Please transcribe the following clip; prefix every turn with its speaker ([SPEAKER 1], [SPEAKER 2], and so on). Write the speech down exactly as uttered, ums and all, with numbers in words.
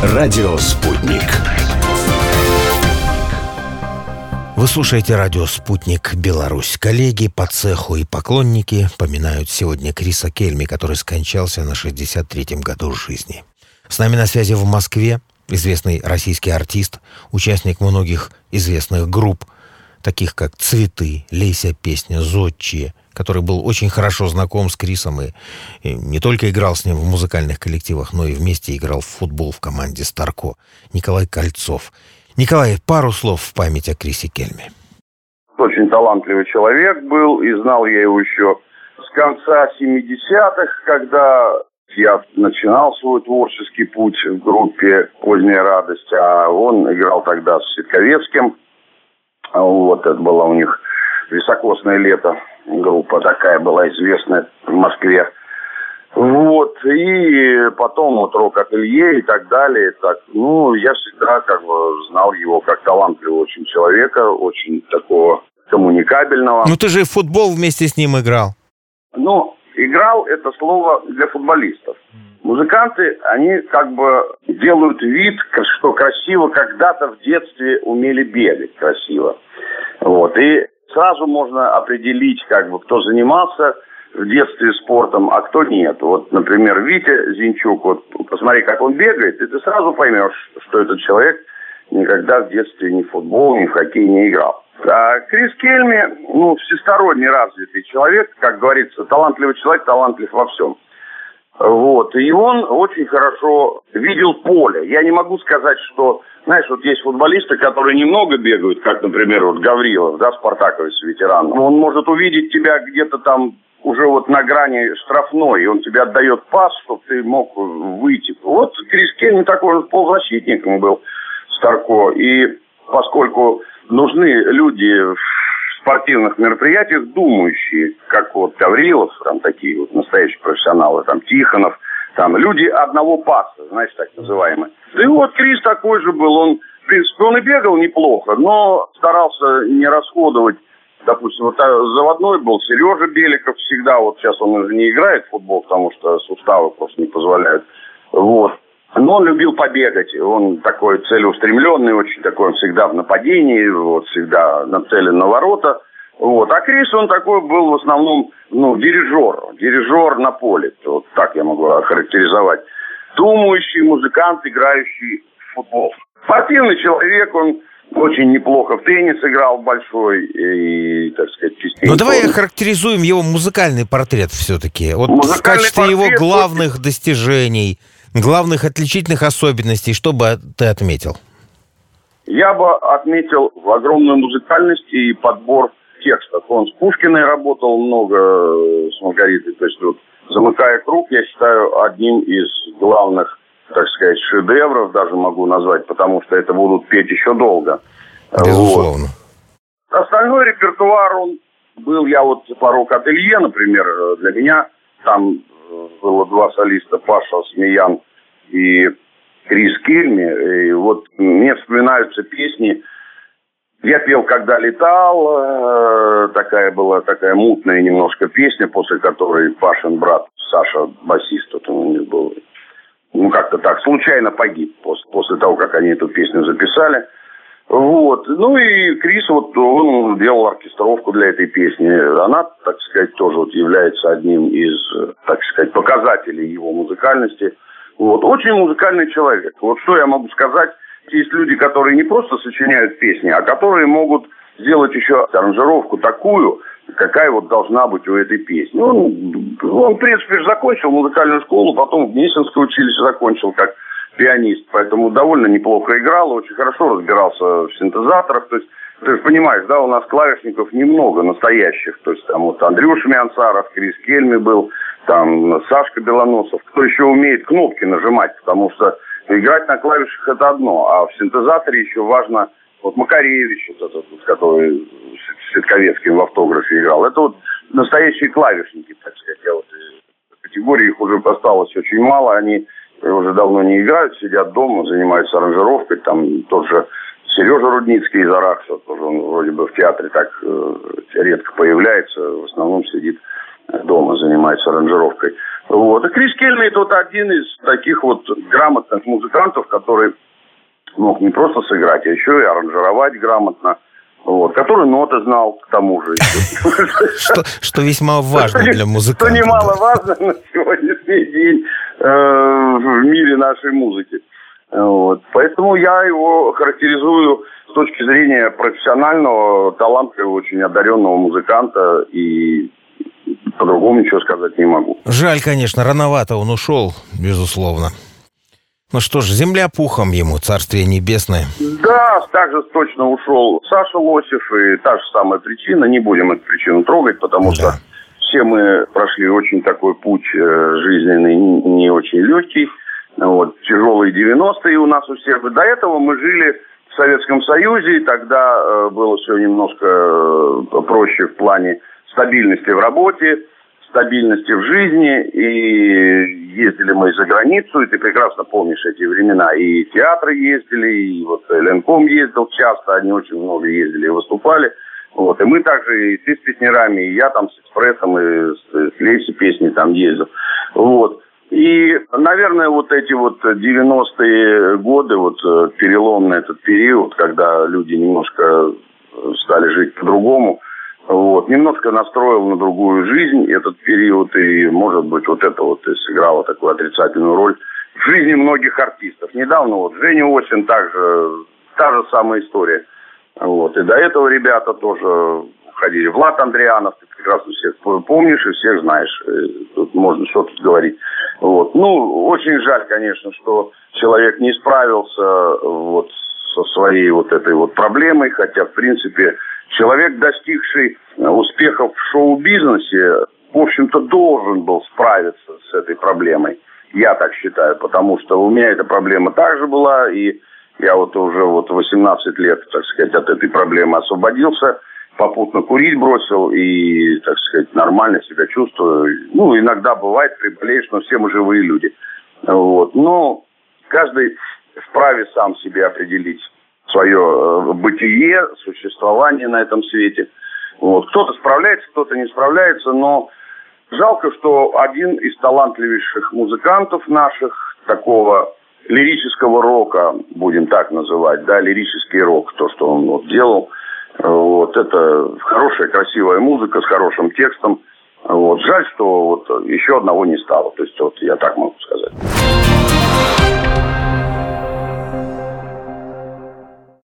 [SPEAKER 1] Радио «Спутник».
[SPEAKER 2] Вы слушаете радио «Спутник Беларусь». Коллеги по цеху и поклонники поминают сегодня Криса Кельми, который скончался на шестьдесят третьем году жизни. С нами на связи в Москве известный российский артист, участник многих известных групп, таких как «Цветы», «Лейся песня», «Зодчие», который был очень хорошо знаком с Крисом и, и не только играл с ним в музыкальных коллективах, но и вместе играл в футбол в команде «Старко», Николай Кольцов. Николай, пару слов в память о Крисе Кельми.
[SPEAKER 3] Очень талантливый человек был, и знал я его еще с конца семидесятых, когда я начинал свой творческий путь в группе «Поздняя радость», а он играл тогда с Ситковецким. Вот, это было у них «Високосное лето». Группа такая была известная в Москве. Вот, и потом вот рок-ателье и так далее. Так, ну, я всегда как бы знал его как талантливого очень человека, очень такого коммуникабельного.
[SPEAKER 2] Ну, ты же в футбол вместе с ним играл.
[SPEAKER 3] Ну, играл — это слово для футболистов. Музыканты, они как бы делают вид, что красиво когда-то в детстве умели бегать красиво. Вот, и сразу можно определить, как бы, кто занимался в детстве спортом, а кто нет. Вот, например, Витя Зинчук, вот посмотри, как он бегает, и ты сразу поймешь, что этот человек никогда в детстве ни в футбол, ни в хоккей не играл. А Крис Кельми, ну, всесторонне развитый человек, как говорится, талантливый человек, талантлив во всем. Вот, и он очень хорошо видел поле. Я не могу сказать, что, знаешь, вот есть футболисты, которые немного бегают, как, например, вот Гаврилов, да, спартаковец, ветеран. Он может увидеть тебя где-то там уже вот на грани штрафной, и он тебе отдает пас, чтобы ты мог выйти. Вот Крис Кельми такой же полузащитником был, Старко. И поскольку нужны люди в спортивных мероприятиях думающие, как вот Гаврилов, там такие вот настоящие профессионалы, там Тихонов, там люди одного паса, знаешь, так называемые. И вот Крис такой же был, он, в принципе, он и бегал неплохо, но старался не расходовать. Допустим, вот заводной был Сережа Беликов всегда, вот сейчас он уже не играет в футбол, потому что суставы просто не позволяют. Вот. Но он любил побегать, он такой целеустремленный, очень такой, он всегда в нападении, вот, всегда нацелен на ворота. Вот. А Крис, он такой был в основном, ну, дирижер, дирижер на поле, вот так я могу охарактеризовать. Думающий музыкант, играющий в футбол. Спортивный человек, он очень неплохо в теннис играл большой и, так сказать, частенько.
[SPEAKER 2] Ну, давай охарактеризуем его музыкальный портрет все-таки. Вот в качестве его главных очень... достижений, главных отличительных особенностей, что бы ты отметил?
[SPEAKER 3] Я бы отметил огромную музыкальность и подбор текстов. Он с Пушкиной работал много, с Маргаритой. То есть, вот, «Замыкая круг», я считаю, одним из главных, так сказать, шедевров, даже могу назвать, потому что это будут петь еще долго.
[SPEAKER 2] Безусловно.
[SPEAKER 3] Вот. Остальной репертуар, он был, я вот по рок-ателье, например, для меня там было два солиста, Паша Смеян и Крис Кельми. И вот мне вспоминаются песни. Я пел «Когда летал», такая была такая мутная немножко песня, после которой Пашин брат Саша, басист, вот он у них был, ну как-то так, случайно погиб после, после того, как они эту песню записали. Вот. Ну и Крис, вот он делал оркестровку для этой песни. Она, так сказать, тоже вот является одним из, так сказать, показателей его музыкальности. Вот. Очень музыкальный человек. Вот что я могу сказать. Есть люди, которые не просто сочиняют песни, а которые могут сделать еще аранжировку такую, какая вот должна быть у этой песни. Он, он в принципе, закончил музыкальную школу, потом в Гнесинское училище закончил как пианист, поэтому довольно неплохо играл, очень хорошо разбирался в синтезаторах. То есть, ты же понимаешь, да, у нас клавишников немного настоящих. То есть, там вот Андрюша Миансаров, Крис Кельми был, там Сашка Белоносов. Кто еще умеет кнопки нажимать, потому что играть на клавишах — это одно, а в синтезаторе еще важно, вот Макаревич, вот этот, вот, который с Ситковецким в автографе играл, это вот настоящие клавишники, так сказать. Я вот, в категории их уже осталось очень мало, они уже давно не играют, сидят дома, занимаются аранжировкой. Там тот же Сережа Рудницкий из Аракса, тоже он вроде бы в театре так э, редко появляется, в основном сидит дома занимается аранжировкой. Вот. И Крис Кельми – это один из таких вот грамотных музыкантов, который мог не просто сыграть, а еще и аранжировать грамотно. Вот, который ноты знал, к тому же.
[SPEAKER 2] Что, что весьма важно для музыканта.
[SPEAKER 3] Что немаловажно на сегодняшний день э, в мире нашей музыки. Вот. Поэтому я его характеризую с точки зрения профессионального, талантливого, очень одаренного музыканта, и по-другому ничего сказать не могу.
[SPEAKER 2] Жаль, конечно, рановато он ушел, безусловно. Ну что ж, земля пухом ему, царствие небесное.
[SPEAKER 3] Да, также точно ушел Саша Лосев, и та же самая причина. Не будем эту причину трогать, потому да. что все мы прошли очень такой путь жизненный, не очень легкий. Вот, тяжелые девяностые у нас у всех. До этого мы жили в Советском Союзе, и тогда было все немножко проще в плане стабильности в работе, стабильности в жизни, и ездили мы за границу, и ты прекрасно помнишь эти времена, и театры ездили, и вот Ленком ездил часто, они очень много ездили и выступали, вот, и мы также, и ты с песнярами, и я там с Экспрессом, и с, с Лейси песни там ездил, вот, и, наверное, вот эти вот девяностые годы, вот переломный этот период, когда люди немножко стали жить по-другому, вот, немножко настроил на другую жизнь этот период, и, может быть, вот это вот и сыграло такую отрицательную роль в жизни многих артистов. Недавно вот Женя Осин также, та же самая история. Вот, и до этого ребята тоже ходили. Влад Андрианов, ты прекрасно всех помнишь и всех знаешь. Тут можно что тут говорить. Вот. Ну, очень жаль, конечно, что человек не справился вот со своей вот этой вот проблемой, хотя, в принципе, человек, достигший успехов в шоу-бизнесе, в общем-то, должен был справиться с этой проблемой. Я так считаю, потому что у меня эта проблема также была, и я вот уже вот восемнадцать лет, так сказать, от этой проблемы освободился, попутно курить бросил и, так сказать, нормально себя чувствую. Ну, иногда бывает, приболеешь, но все мы живые люди. Вот. Но каждый вправе сам себе определить свое бытие, существование на этом свете. Вот. Кто-то справляется, кто-то не справляется, но жалко, что один из талантливейших музыкантов наших, такого лирического рока, будем так называть, да, лирический рок, то, что он вот делал, вот, это хорошая, красивая музыка с хорошим текстом. Вот. Жаль, что вот еще одного не стало. То есть, вот я так могу сказать.